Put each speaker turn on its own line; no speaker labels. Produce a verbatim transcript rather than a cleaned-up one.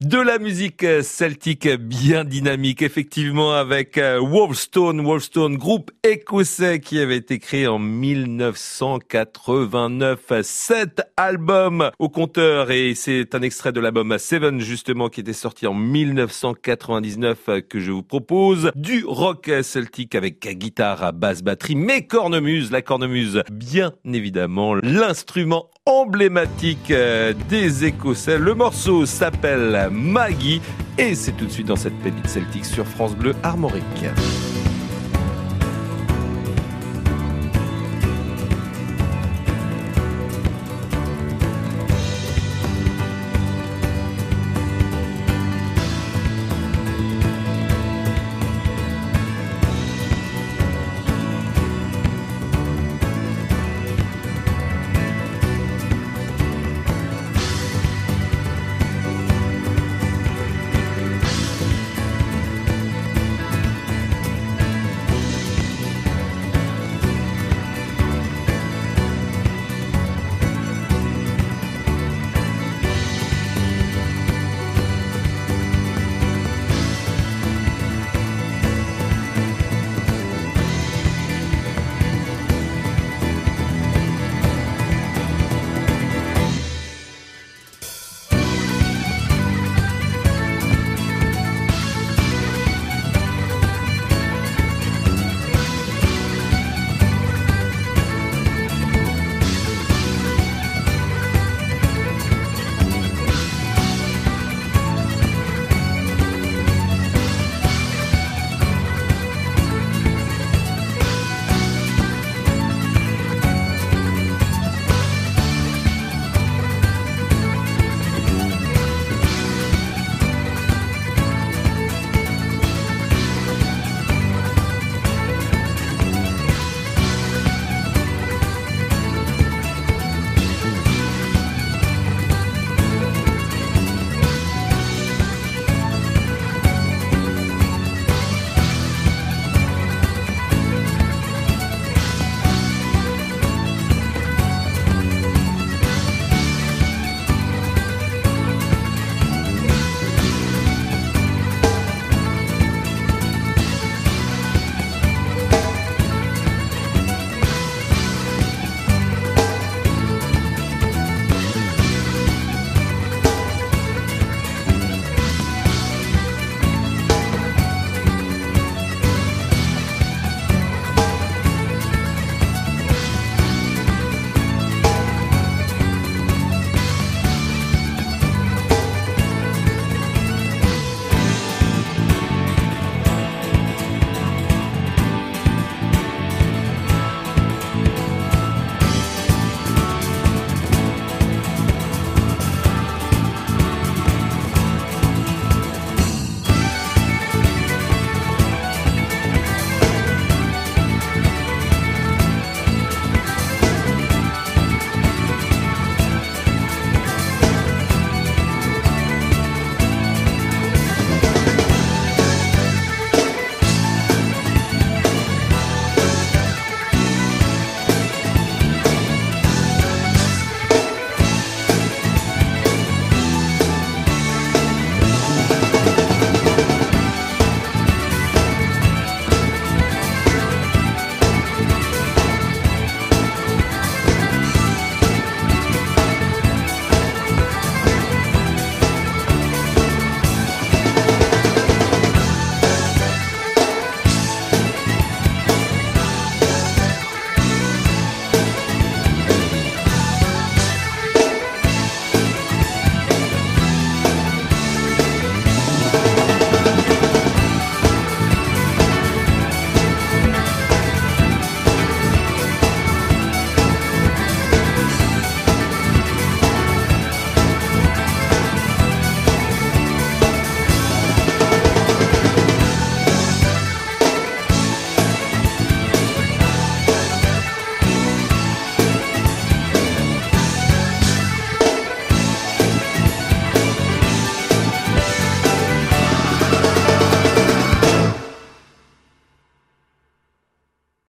De la musique celtique bien dynamique, effectivement, avec Wolfstone, Wolfstone, groupe écossais qui avait été créé en mille neuf cent quatre-vingt-neuf. Sept albums au compteur et c'est un extrait de l'album Seven, justement, qui était sorti en mille neuf cent quatre-vingt-dix-neuf que je vous propose. Du rock celtique avec guitare, basse, batterie, mais cornemuse, la cornemuse, bien évidemment, l'instrument emblématique des Écossais. Le morceau s'appelle Maggie et c'est tout de suite dans cette pépite celtique sur France Bleu Armorique.